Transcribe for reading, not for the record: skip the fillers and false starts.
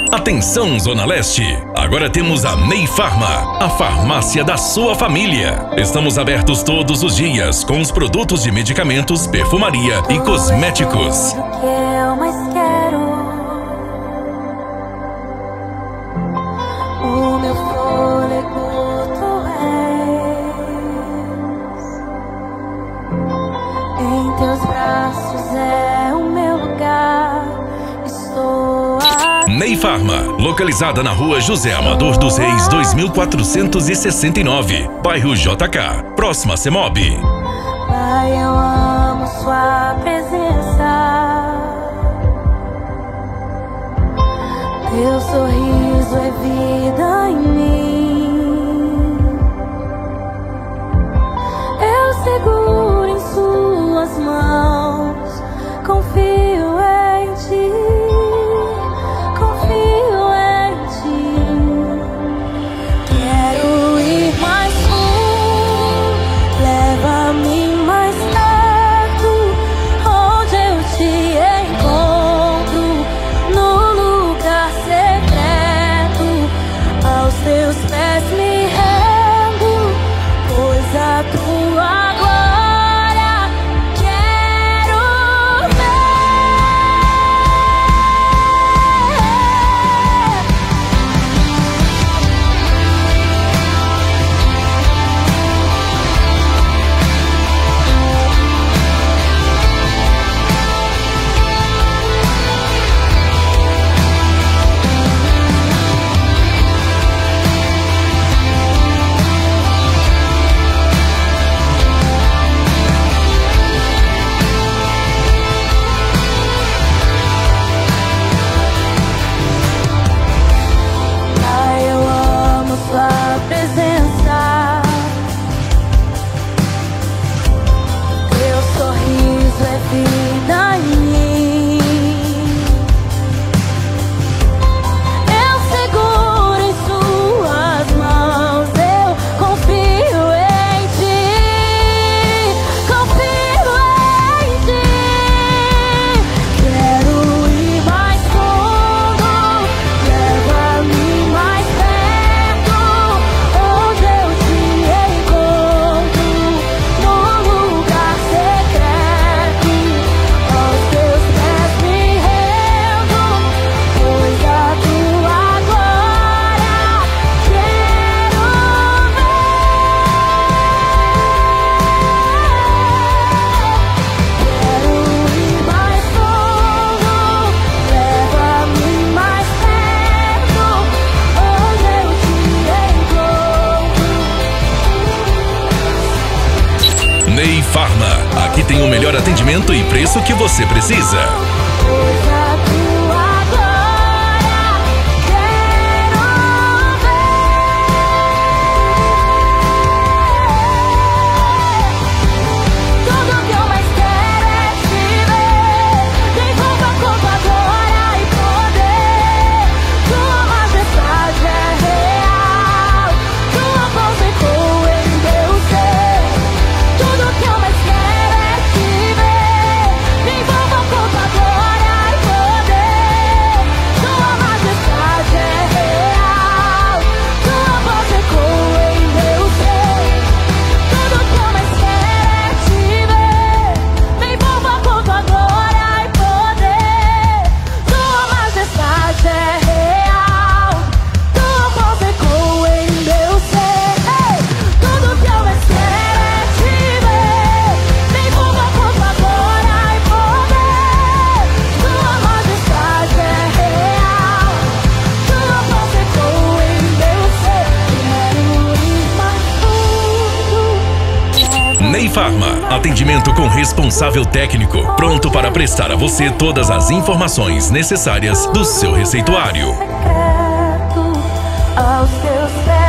Atenção, Zona Leste! Agora temos a Ney Farma, a farmácia da sua família. Estamos abertos todos os dias com os produtos de medicamentos, perfumaria e cosméticos. O que eu mais quero, o meu fôlego tu és, em teus braços é o meu lugar, estou aqui. Ney Farma, localizada na rua José Amador dos Reis 2469, bairro JK, próxima a Semob. Pai, eu amo sua presença, teu sorriso é vida em mim, eu seguro em suas mãos, confio em ti, confio em ti. Quero ir mais fundo, leva-me mais perto, onde eu te encontro, no lugar secreto, aos teus pés me rendo, pois a tua glória quero ver. Pai, eu amo sua presença, teu sorriso é vida em mim, eu seguro em suas mãos, eu confio em ti, confio em ti. Quero ir mais fundo, leva-me mais perto, onde eu te encontro, no lugar secreto, aos teus pés me rendo, pois a tua glória quero ver. Quero ir mais fundo, leva-me mais perto, onde eu te encontro. Ney Farma, aqui tem o melhor atendimento e preço que você precisa. Pois a tua glória quero ver. Tudo que eu mais quero é te ver. Me envolva com tua glória e poder. Tua majestade é real, tua voz ecoa em meu ser. Tudo que eu mais quero é te ver. Me envolva com tua glória e poder. Tua majestade é real, tua voz ecoa em meu ser. Tudo que eu mais quero é te ver. Me envolva com tua glória e poder. Tua majestade é real, tua voz ecoa em meu ser. Tudo que eu mais quero é te ver. Me envolva com tua glória e poder. Tua majestade é real, tua voz ecoa em meu ser. Quero ir mais fundo. Ney Farma, atendimento com responsável técnico, pronto para prestar a você todas as informações necessárias do seu receituário. Secreto, aos teus pés